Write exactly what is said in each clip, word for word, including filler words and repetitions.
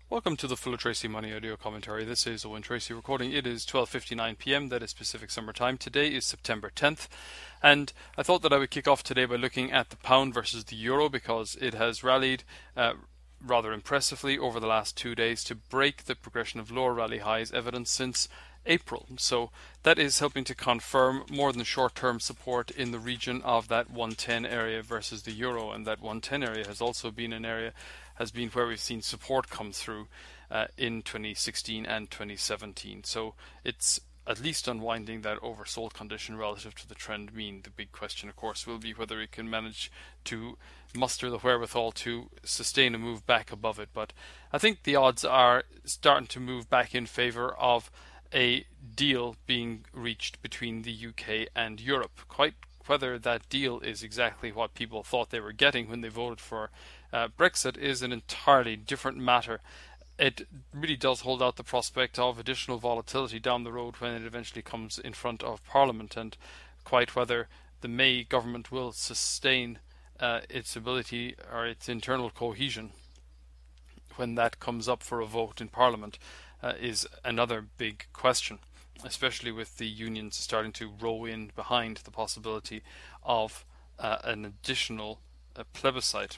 Welcome to the Full of Tracy Money audio commentary. This is Owen Tracy recording. It is twelve fifty-nine p m. That is Pacific Summer Time. Today is September tenth, and I thought that I would kick off today by looking at the pound versus the euro because it has rallied uh, rather impressively over the last two days to break the progression of lower rally highs evident since April. So that is helping to confirm more than short-term support in the region of that one ten area versus the euro, and that one ten area has also been an area has been where we've seen support come through uh, in twenty sixteen and twenty seventeen. So it's at least unwinding that oversold condition relative to the trend mean. The big question, of course, will be whether it can manage to muster the wherewithal to sustain a move back above it. But I think the odds are starting to move back in favor of a deal being reached between the U K and Europe. Quite whether that deal is exactly what people thought they were getting when they voted for uh, Brexit is an entirely different matter. It really does hold out the prospect of additional volatility down the road when it eventually comes in front of Parliament, and quite whether the May government will sustain uh, its ability or its internal cohesion when that comes up for a vote in Parliament uh, is another big question, especially with the unions starting to row in behind the possibility of uh, an additional uh, plebiscite.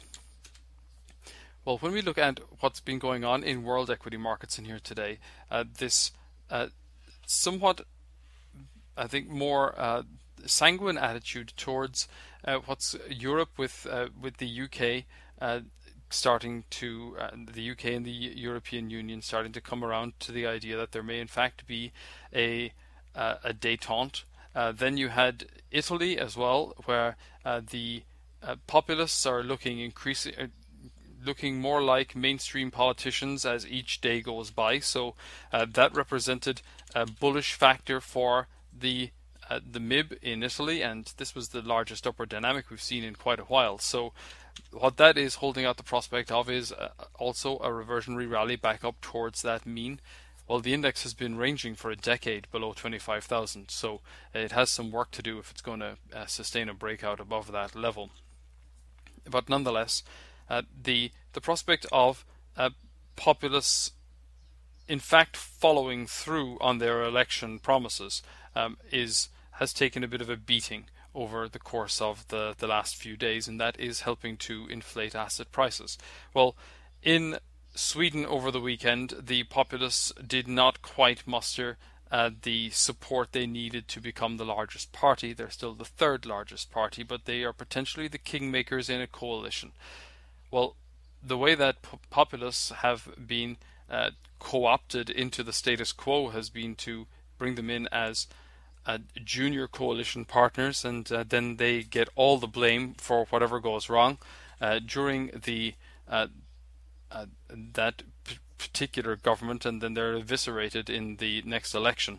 Well, when we look at what's been going on in world equity markets in here today, uh, this uh, somewhat, I think, more uh, sanguine attitude towards uh, what's Europe with uh, with the U K uh, starting to uh, the U K and the European Union starting to come around to the idea that there may in fact be a uh, a détente. Uh, then you had Italy as well, where uh, the uh, populists are looking increasing. Uh, looking more like mainstream politicians as each day goes by. So uh, that represented a bullish factor for the uh, the M I B in Italy, and this was the largest upward dynamic we've seen in quite a while. So what that is holding out the prospect of is uh, also a reversionary rally back up towards that mean. Well, the index has been ranging for a decade below twenty-five thousand, so it has some work to do if it's going to uh, sustain a breakout above that level. But nonetheless, Uh, the the prospect of uh, populists in fact following through on their election promises um, is has taken a bit of a beating over the course of the, the last few days, and that is helping to inflate asset prices. Well, in Sweden over the weekend, the populists did not quite muster uh, the support they needed to become the largest party. They're still the third largest party, but they are potentially the kingmakers in a coalition. Well, the way that populists have been uh, co-opted into the status quo has been to bring them in as uh, junior coalition partners, and uh, then they get all the blame for whatever goes wrong uh, during the uh, uh, that p- particular government, and then they're eviscerated in the next election.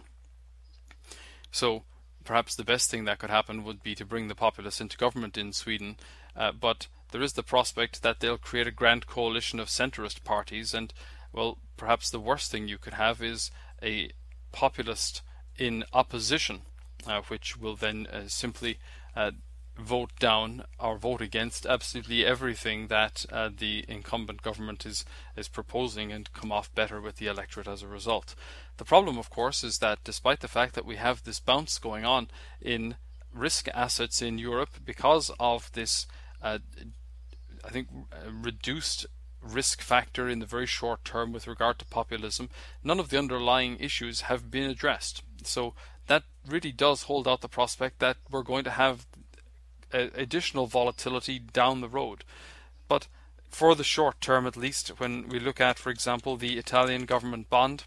So perhaps the best thing that could happen would be to bring the populists into government in Sweden, uh, but there is the prospect that they'll create a grand coalition of centrist parties, and, well, perhaps the worst thing you could have is a populist in opposition, uh, which will then uh, simply uh, vote down or vote against absolutely everything that uh, the incumbent government is, is proposing and come off better with the electorate as a result. The problem, of course, is that despite the fact that we have this bounce going on in risk assets in Europe because of this uh, I think uh, reduced risk factor in the very short term with regard to populism, none of the underlying issues have been addressed. So that really does hold out the prospect that we're going to have a, additional volatility down the road. But for the short term, at least, when we look at, for example, the Italian government bond,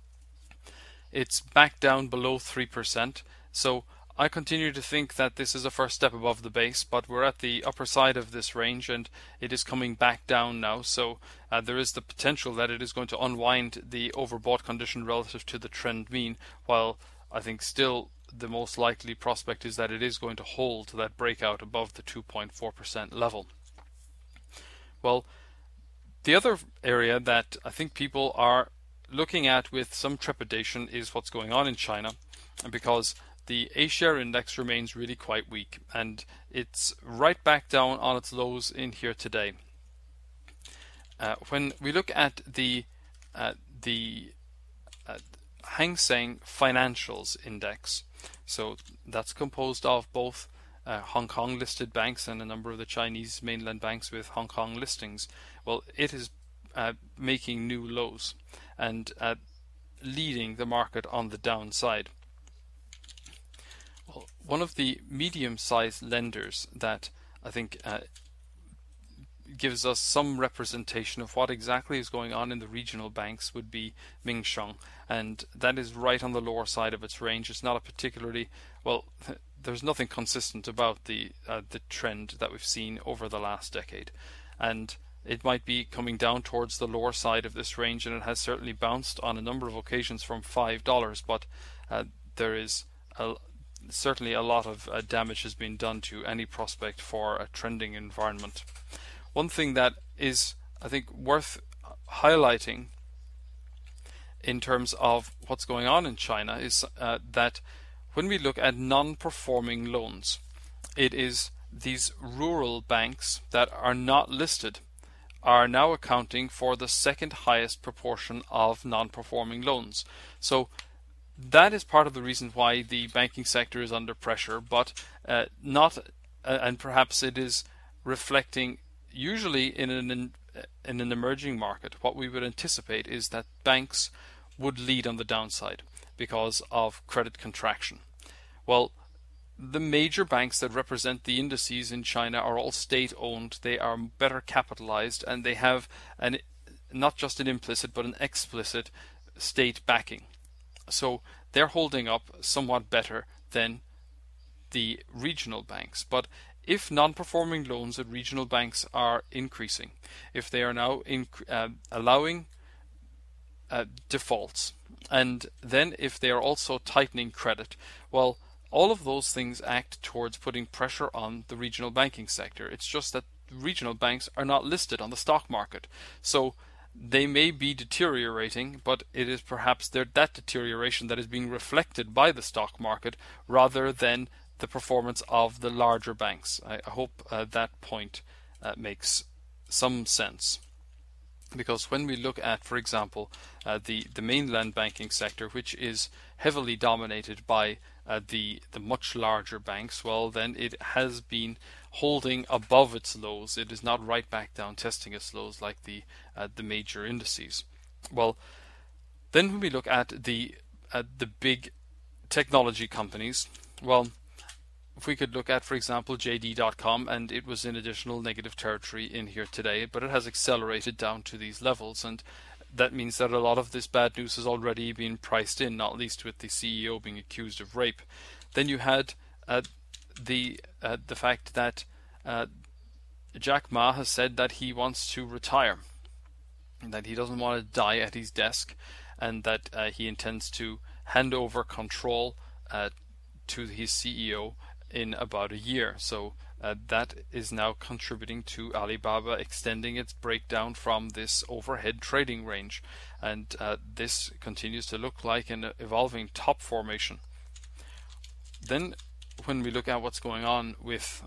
it's back down below three percent. So I continue to think that this is a first step above the base, but we're at the upper side of this range and it is coming back down now. So uh, there is the potential that it is going to unwind the overbought condition relative to the trend mean, while I think still the most likely prospect is that it is going to hold that breakout above the two point four percent level. Well, the other area that I think people are looking at with some trepidation is what's going on in China, because the A-share index remains really quite weak, and it's right back down on its lows in here today. Uh, when we look at the uh, the uh, Hang Seng Financials Index. So that's composed of both uh, Hong Kong listed banks and a number of the Chinese mainland banks with Hong Kong listings. Well, it is uh, making new lows and uh, leading the market on the downside. Well, one of the medium-sized lenders that I think uh, gives us some representation of what exactly is going on in the regional banks would be Mingsheng, and that is right on the lower side of its range. It's not a particularly, well, there's nothing consistent about the uh, the trend that we've seen over the last decade, and it might be coming down towards the lower side of this range, and it has certainly bounced on a number of occasions from five dollars, but uh, there is a, certainly a lot of uh, damage has been done to any prospect for a trending environment. One thing that is, I think, worth highlighting in terms of what's going on in China is uh, that when we look at non-performing loans, it is these rural banks that are not listed are now accounting for the second highest proportion of non-performing loans. So that is part of the reason why the banking sector is under pressure, but uh, not, uh, and perhaps it is reflecting. Usually in an in an emerging market, what we would anticipate is that banks would lead on the downside because of credit contraction. Well, the major banks that represent the indices in China are all state-owned. They are better capitalized, and they have an not just an implicit but an explicit state backing. So they're holding up somewhat better than the regional banks. But if non-performing loans at regional banks are increasing, if they are now in, uh, allowing uh, defaults, and then if they are also tightening credit, well, all of those things act towards putting pressure on the regional banking sector. It's just that regional banks are not listed on the stock market. So they may be deteriorating, but it is perhaps that deterioration that is being reflected by the stock market rather than the performance of the larger banks. I, I hope uh, that point uh, makes some sense. Because when we look at, for example, uh, the, the mainland banking sector, which is heavily dominated by uh, the, the much larger banks, well, then it has been holding above its lows. It is not right back down testing its lows like the, uh, the major indices. Well, then when we look at the, uh, the big technology companies, well, if we could look at, for example, J D dot com, and it was in additional negative territory in here today, but it has accelerated down to these levels, and that means that a lot of this bad news has already been priced in, not least with the C E O being accused of rape. Then you had uh, the uh, the fact that uh, Jack Ma has said that he wants to retire, that he doesn't want to die at his desk, and that uh, he intends to hand over control uh, to his C E O in about a year. So uh, that is now contributing to Alibaba extending its breakdown from this overhead trading range, and uh, this continues to look like an evolving top formation. Then when we look at what's going on with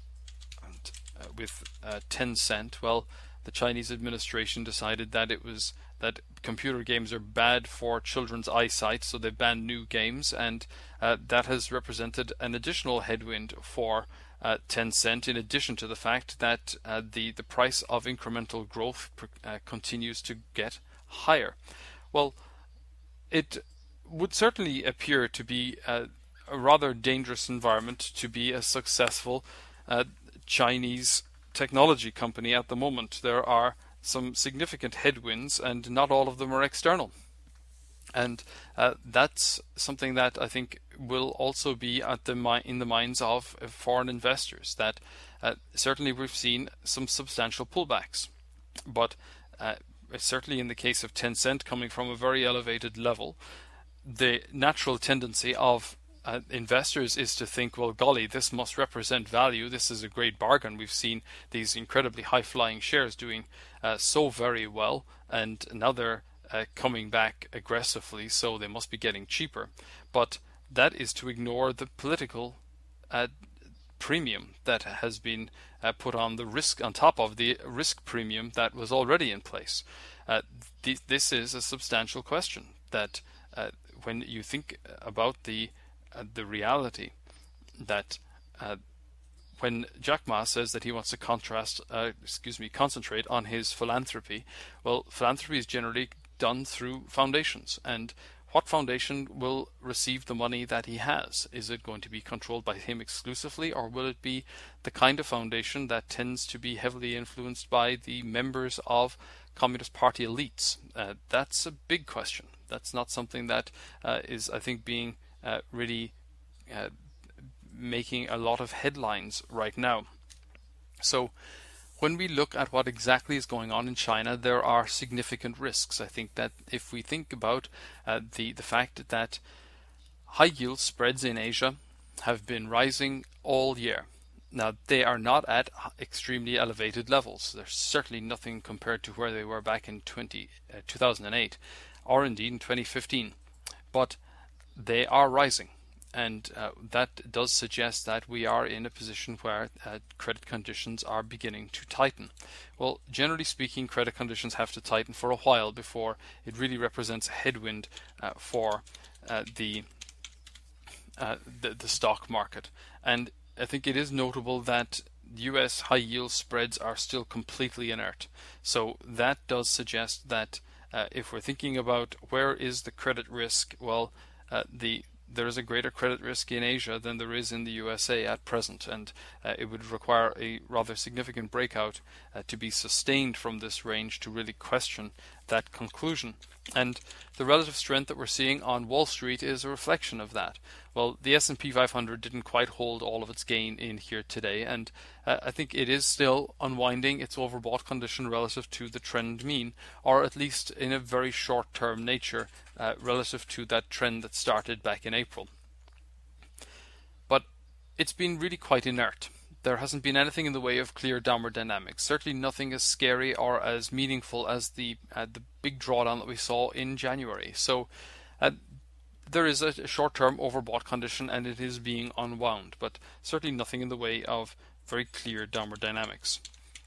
uh, with uh, Tencent, well, the Chinese administration decided that it was that computer games are bad for children's eyesight, so they banned new games, and uh, that has represented an additional headwind for uh, Tencent, in addition to the fact that uh, the, the price of incremental growth uh, continues to get higher. Well, it would certainly appear to be a, a rather dangerous environment to be a successful uh, Chinese technology company at the moment. There are some significant headwinds, and not all of them are external. And uh, that's something that I think will also be at the mi- in the minds of uh, foreign investors, that uh, certainly we've seen some substantial pullbacks. But uh, certainly in the case of Tencent, coming from a very elevated level, the natural tendency of Uh, investors is to think, well, golly, this must represent value. This is a great bargain. We've seen these incredibly high-flying shares doing uh, so very well, and now they're uh, coming back aggressively, so they must be getting cheaper. But that is to ignore the political uh, premium that has been uh, put on the risk on top of the risk premium that was already in place. Uh, th- this is a substantial question that uh, when you think about the uh, the reality that uh, when Jack Ma says that he wants to contrast, uh, excuse me, concentrate on his philanthropy, well, philanthropy is generally done through foundations. And what foundation will receive the money that he has? Is it going to be controlled by him exclusively, or will it be the kind of foundation that tends to be heavily influenced by the members of Communist Party elites? Uh, that's a big question. That's not something that uh, is, I think, being uh, really uh, making a lot of headlines right now. So when we look at what exactly is going on in China, there are significant risks. I think that if we think about uh, the, the fact that high yield spreads in Asia have been rising all year. Now, they are not at extremely elevated levels. There's certainly nothing compared to where they were back in twenty, uh, two thousand eight, or indeed in twenty fifteen. But they are rising. And uh, that does suggest that we are in a position where uh, credit conditions are beginning to tighten. Well, generally speaking, credit conditions have to tighten for a while before it really represents a headwind uh, for uh, the, uh, the the stock market. And I think it is notable that U S high yield spreads are still completely inert. So that does suggest that uh, if we're thinking about where is the credit risk, well, uh, the there is a greater credit risk in Asia than there is in the U S A at present, and uh, it would require a rather significant breakout uh, to be sustained from this range to really question that conclusion. And the relative strength that we're seeing on Wall Street is a reflection of that. Well, the S and P five hundred didn't quite hold all of its gain in here today, and uh, I think it is still unwinding its overbought condition relative to the trend mean, or at least in a very short-term nature uh, relative to that trend that started back in April. But it's been really quite inert. There hasn't been anything in the way of clear downward dynamics. Certainly nothing as scary or as meaningful as the uh, the big drawdown that we saw in January. So uh, there is a short-term overbought condition and it is being unwound, but certainly nothing in the way of very clear downward dynamics.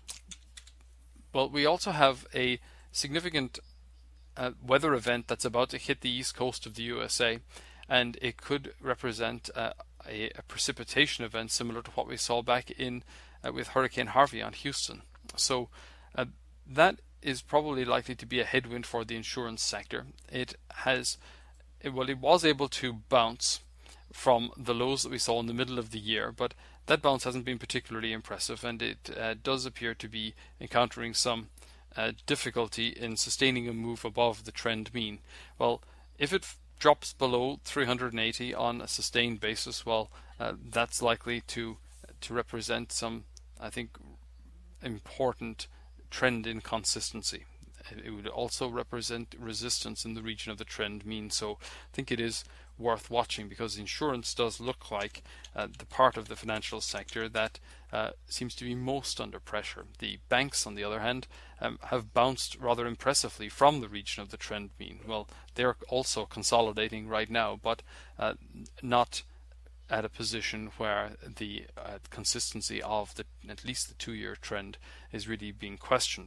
Well, we also have a significant uh, weather event that's about to hit the east coast of the U S A, and it could represent uh, a, a precipitation event similar to what we saw back in uh, with Hurricane Harvey on Houston. So uh, that is probably likely to be a headwind for the insurance sector. It has it, well, it was able to bounce from the lows that we saw in the middle of the year, but that bounce hasn't been particularly impressive, and it uh, does appear to be encountering some uh, difficulty in sustaining a move above the trend mean. Well, if it f- drops below three hundred eighty on a sustained basis, well, uh, that's likely to to represent some, I think, important trend inconsistency. It would also represent resistance in the region of the trend mean, so I think it is worth watching, because insurance does look like uh, the part of the financial sector that uh, seems to be most under pressure. The banks, on the other hand, um, have bounced rather impressively from the region of the trend mean. Well, they're also consolidating right now, but uh, not at a position where the uh, consistency of the at least the two-year trend is really being questioned.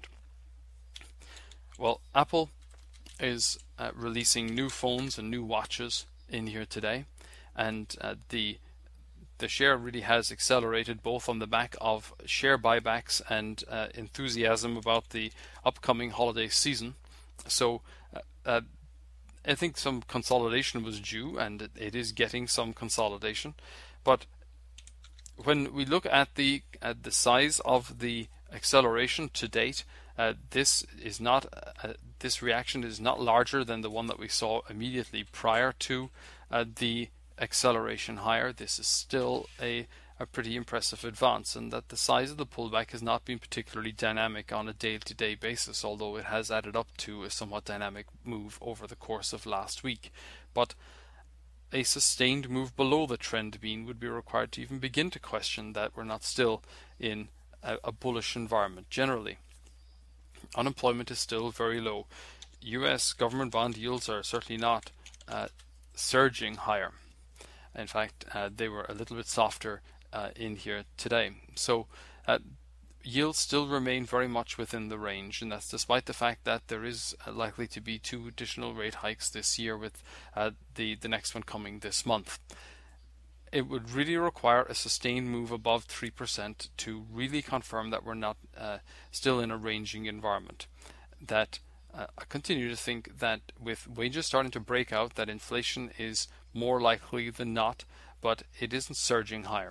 Well, Apple is uh, releasing new phones and new watches in here today, and uh, the the share really has accelerated both on the back of share buybacks and uh, enthusiasm about the upcoming holiday season. So uh, uh, I think some consolidation was due, and it, it is getting some consolidation. But when we look at the at the size of the acceleration to date, uh, this is not uh, this reaction is not larger than the one that we saw immediately prior to uh, the acceleration higher. This is still a a pretty impressive advance, and that the size of the pullback has not been particularly dynamic on a day-to-day basis, although it has added up to a somewhat dynamic move over the course of last week. But a sustained move below the trend mean would be required to even begin to question that we're not still in a, a bullish environment generally. Unemployment is still very low. U S government bond yields are certainly not uh, surging higher. In fact, uh, they were a little bit softer uh, in here today. So uh, yields still remain very much within the range, and that's despite the fact that there is likely to be two additional rate hikes this year, with uh, the, the next one coming this month. It would really require a sustained move above three percent to really confirm that we're not uh, still in a ranging environment. That uh, I continue to think that with wages starting to break out, that inflation is more likely than not, but it isn't surging higher.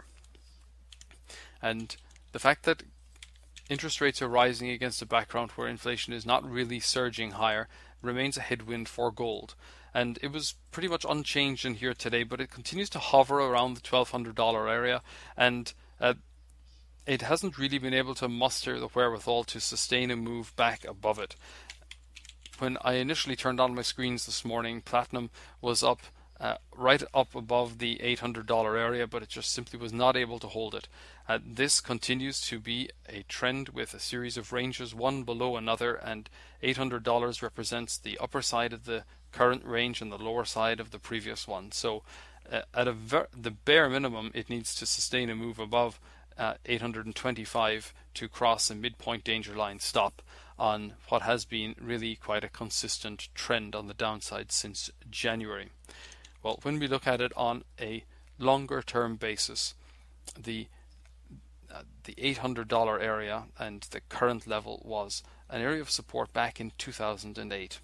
And the fact that interest rates are rising against a background where inflation is not really surging higher remains a headwind for gold. And it was pretty much unchanged in here today, but it continues to hover around the twelve hundred dollars area, and uh, it hasn't really been able to muster the wherewithal to sustain a move back above it. When I initially turned on my screens this morning, platinum was up uh, right up above the eight hundred dollars area, but it just simply was not able to hold it. Uh, this continues to be a trend with a series of ranges, one below another, and eight hundred dollars represents the upper side of the current range and the lower side of the previous one. So uh, at a ver- the bare minimum, it needs to sustain a move above uh, eight hundred twenty-five to cross a midpoint danger line stop on what has been really quite a consistent trend on the downside since January. Well, when we look at it on a longer term basis, the uh, the eight hundred dollars area and the current level was an area of support back in two thousand eight.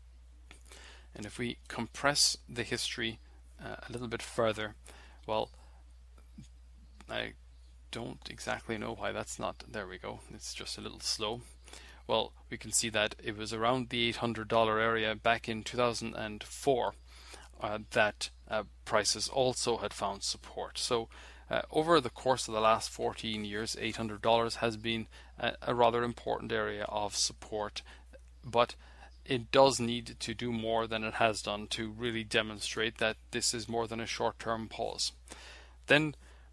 And if we compress the history uh, a little bit further, well, I don't exactly know why that's not, there we go, it's just a little slow. Well, we can see that it was around the eight hundred dollars area back in two thousand four uh, that uh, prices also had found support. So uh, over the course of the last fourteen years, eight hundred dollars has been a, a rather important area of support, but it does need to do more than it has done to really demonstrate that this is more than a short-term pause. Then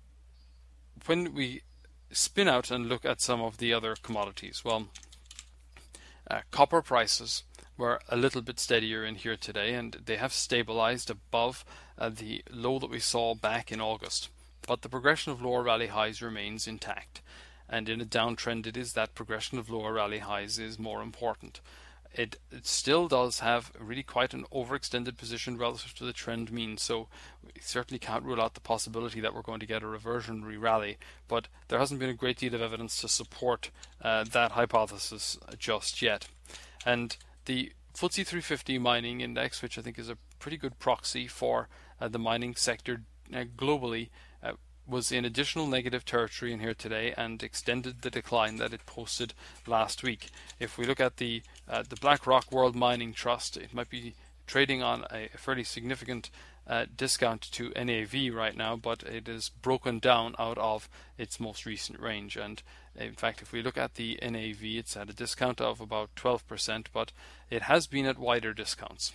when we spin out and look at some of the other commodities, well, uh, copper prices were a little bit steadier in here today, and they have stabilized above uh, the low that we saw back in August. But the progression of lower rally highs remains intact, and in a downtrend it is that progression of lower rally highs is more important. It, it still does have really quite an overextended position relative to the trend mean, so we certainly can't rule out the possibility that we're going to get a reversionary rally, but there hasn't been a great deal of evidence to support uh, that hypothesis just yet. And the F T S E three fifty mining index, which I think is a pretty good proxy for uh, the mining sector uh, globally, uh, was in additional negative territory in here today and extended the decline that it posted last week. If we look at the uh, the BlackRock World Mining Trust, it might be trading on a fairly significant uh, discount to N A V right now, but it is broken down out of its most recent range. And in fact, if we look at the N A V, it's at a discount of about twelve percent, but it has been at wider discounts.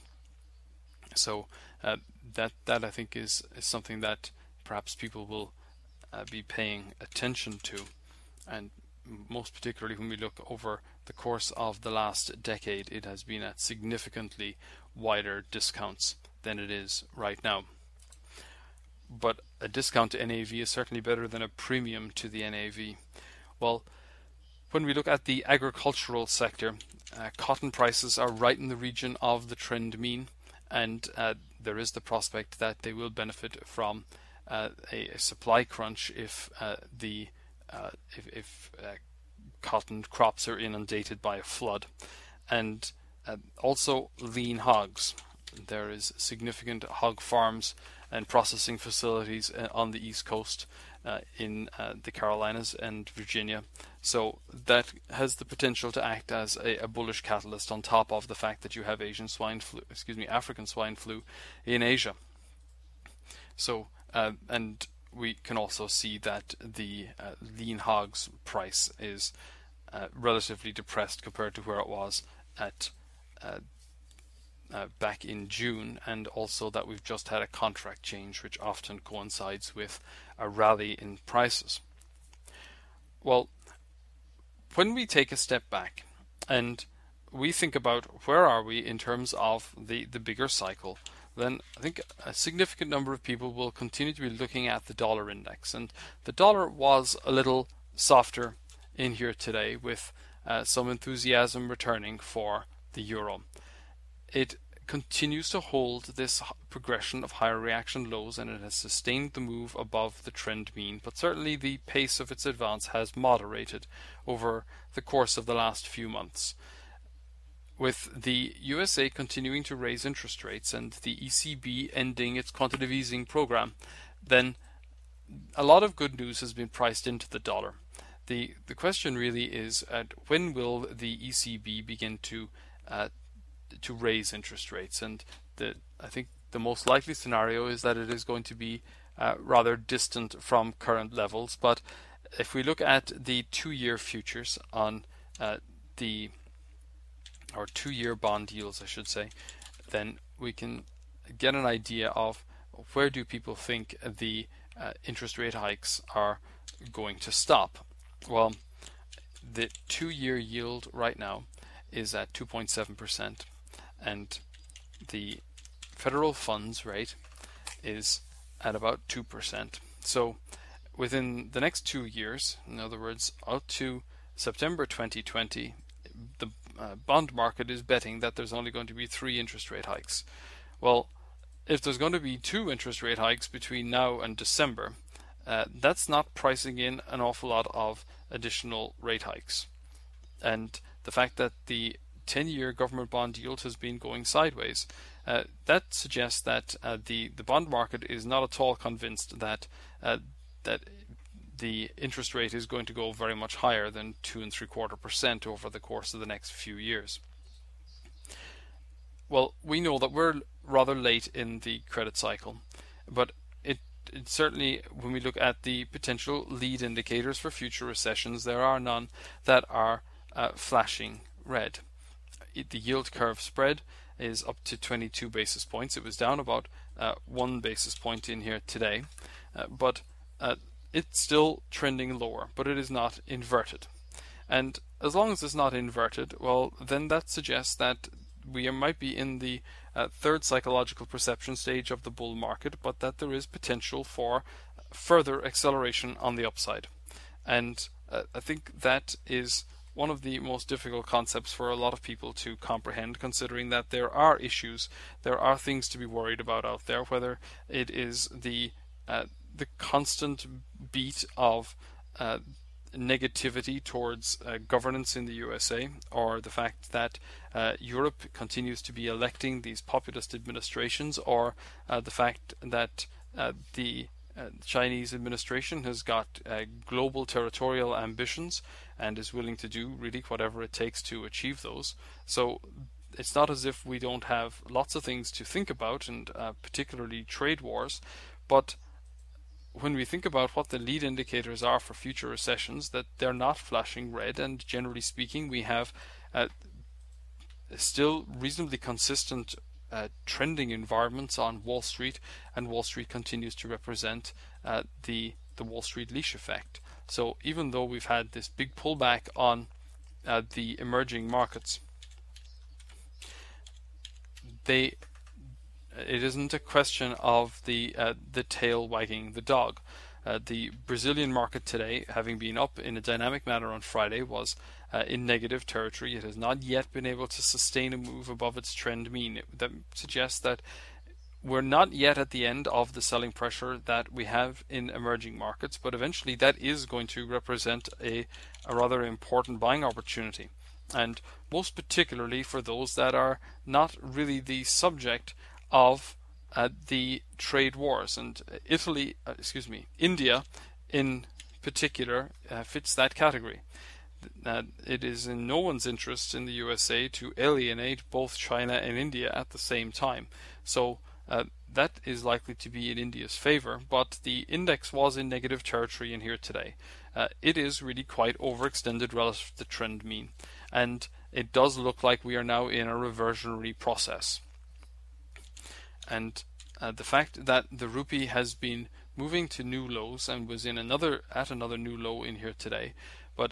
So uh, that that I think is, is something that perhaps people will Uh, be paying attention to, and most particularly when we look over the course of the last decade, it has been at significantly wider discounts than it is right now. But a discount to N A V is certainly better than a premium to the N A V. Well, when we look at the agricultural sector, uh, cotton prices are right in the region of the trend mean, and uh, there is the prospect that they will benefit from Uh, a, a supply crunch if uh, the uh, if, if uh, cotton crops are inundated by a flood, and uh, also lean hogs. There is significant hog farms and processing facilities uh, on the East Coast, uh, in uh, the Carolinas and Virginia. So that has the potential to act as a, a bullish catalyst on top of the fact that you have Asian swine flu, excuse me, African swine flu in Asia. So Uh, and we can also see that the uh, lean hogs price is uh, relatively depressed compared to where it was at uh, uh, back in June, and also that we've just had a contract change which often coincides with a rally in prices. Well, when we take a step back and we think about where are we in terms of the, the bigger cycle, then I think a significant number of people will continue to be looking at the dollar index. And the dollar was a little softer in here today with uh, some enthusiasm returning for the euro. It continues to hold this progression of higher reaction lows, and it has sustained the move above the trend mean, but certainly the pace of its advance has moderated over the course of the last few months. With the U S A continuing to raise interest rates and the E C B ending its quantitative easing program, then a lot of good news has been priced into the dollar. The the question really is, at when will the E C B begin to uh, to raise interest rates? And the I think the most likely scenario is that it is going to be uh, rather distant from current levels. But if we look at the two-year futures on uh, the or two-year bond yields, I should say, then we can get an idea of where do people think the uh, interest rate hikes are going to stop. Well, the two-year yield right now is at two point seven percent, and the federal funds rate is at about two percent. So within the next two years, in other words, out to September twenty twenty, the uh, bond market is betting that there's only going to be three interest rate hikes. Well, if there's going to be two interest rate hikes between now and December, uh, that's not pricing in an awful lot of additional rate hikes. And the fact that the ten-year government bond yield has been going sideways, uh, that suggests that uh, the, the bond market is not at all convinced that uh, that the interest rate is going to go very much higher than two and three quarter percent over the course of the next few years. Well, we know that we're rather late in the credit cycle, but it, it certainly, when we look at the potential lead indicators for future recessions, there are none that are uh, flashing red. It, the yield curve spread is up to twenty-two basis points. It was down about uh, one basis point in here today, uh, but uh, it's still trending lower, but it is not inverted. And as long as it's not inverted, well, then that suggests that we might be in the uh, third psychological perception stage of the bull market, but that there is potential for further acceleration on the upside. And uh, I think that is one of the most difficult concepts for a lot of people to comprehend, considering that there are issues, there are things to be worried about out there, whether it is the uh, the constant beat of uh, negativity towards uh, governance in the U S A, or the fact that uh, Europe continues to be electing these populist administrations, or uh, the fact that uh, the uh, Chinese administration has got uh, global territorial ambitions and is willing to do really whatever it takes to achieve those. So it's not as if we don't have lots of things to think about, and uh, particularly trade wars, but when we think about what the lead indicators are for future recessions, that they're not flashing red, and generally speaking we have uh, still reasonably consistent uh, trending environments on Wall Street, and Wall Street continues to represent uh, the the Wall Street leash effect. So even though we've had this big pullback on uh, the emerging markets, they it isn't a question of the uh, the tail wagging the dog. Uh, the Brazilian market today, having been up in a dynamic manner on Friday, was uh, in negative territory. It has not yet been able to sustain a move above its trend mean. It, that suggests that we're not yet at the end of the selling pressure that we have in emerging markets, but eventually that is going to represent a, a rather important buying opportunity, and most particularly for those that are not really the subject of uh, the trade wars. And Italy, uh, excuse me, India in particular uh, fits that category. Uh, it is in no one's interest in the U S A to alienate both China and India at the same time. So uh, that is likely to be in India's favor, but the index was in negative territory in here today. Uh, it is really quite overextended relative to the trend mean, and it does look like we are now in a reversionary process. And uh, the fact that the rupee has been moving to new lows and was in another at another new low in here today, but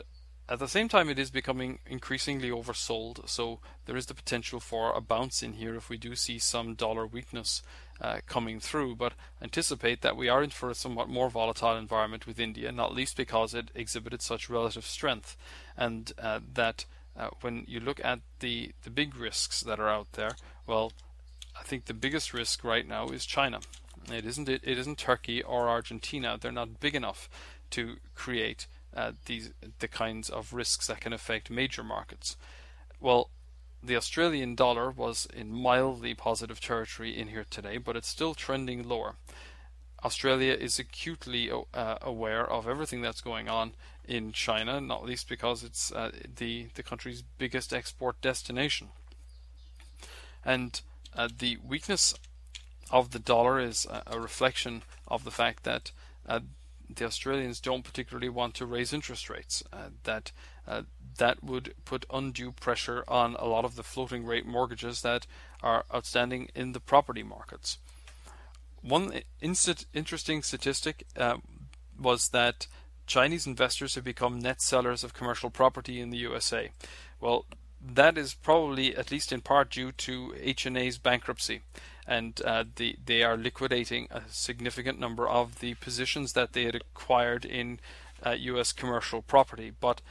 at the same time, it is becoming increasingly oversold, so there is the potential for a bounce in here if we do see some dollar weakness uh, coming through. But anticipate that we are in for a somewhat more volatile environment with India, not least because it exhibited such relative strength, and uh, that uh, when you look at the, the big risks that are out there, well, I think the biggest risk right now is China. It isn't it, it isn't Turkey or Argentina. They're not big enough to create uh, these the kinds of risks that can affect major markets. Well, the Australian dollar was in mildly positive territory in here today, but it's still trending lower. Australia is acutely uh, aware of everything that's going on in China, not least because it's uh, the the country's biggest export destination. And uh, the weakness of the dollar is a, a reflection of the fact that uh, the Australians don't particularly want to raise interest rates. Uh, that uh, that would put undue pressure on a lot of the floating rate mortgages that are outstanding in the property markets. One inst- interesting statistic uh, was that Chinese investors have become net sellers of commercial property in the U S A. Well, that is probably, at least in part, due to H and A's bankruptcy, and uh, the, they are liquidating a significant number of the positions that they had acquired in uh, U S commercial property. But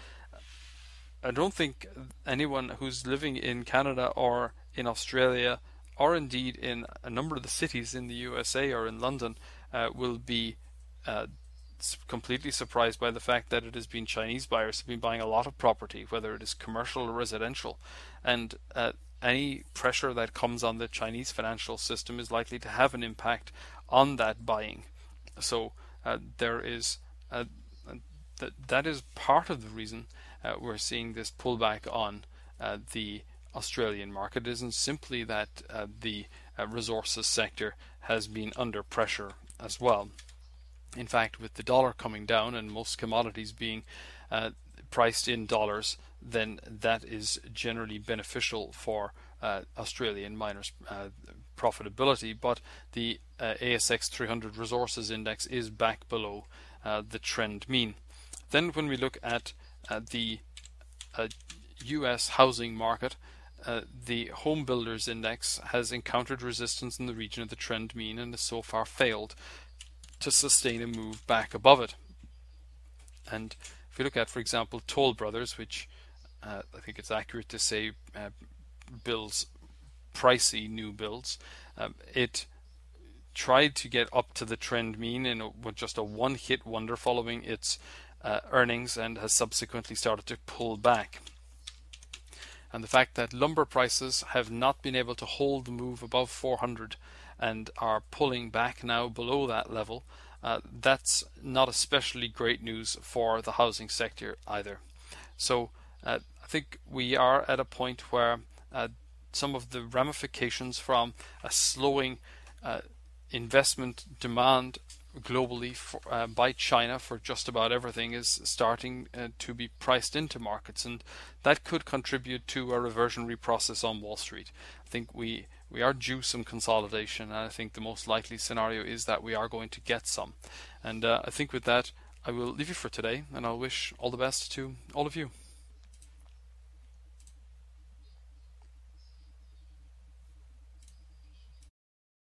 I don't think anyone who's living in Canada or in Australia, or indeed in a number of the cities in the U S A or in London, uh, will be uh, completely surprised by the fact that it has been Chinese buyers who have been buying a lot of property, whether it is commercial or residential, and uh, any pressure that comes on the Chinese financial system is likely to have an impact on that buying. So uh, there is uh, that that is part of the reason uh, we're seeing this pullback on uh, the Australian market. It isn't simply that uh, the uh, resources sector has been under pressure as well. In fact, with the dollar coming down and most commodities being uh, priced in dollars, then that is generally beneficial for uh, Australian miners' uh, profitability. But the uh, A S X three hundred Resources Index is back below uh, the trend mean. Then when we look at uh, the uh, U S housing market, uh, the Home Builders Index has encountered resistance in the region of the trend mean and has so far failed to sustain a move back above it. And if we look at, for example, Toll Brothers, which uh, I think it's accurate to say uh, builds pricey new builds, um, it tried to get up to the trend mean in a, with just a one-hit wonder following its uh, earnings, and has subsequently started to pull back. And the fact that lumber prices have not been able to hold the move above four hundred and are pulling back now below that level, uh, that's not especially great news for the housing sector either. So uh, I think we are at a point where uh, some of the ramifications from a slowing uh, investment demand globally for, uh, by China for just about everything is starting uh, to be priced into markets, and that could contribute to a reversionary process on Wall Street. I think we we are due some consolidation, and I think the most likely scenario is that we are going to get some. And uh, I think with that, I will leave you for today, and I'll wish all the best to all of you.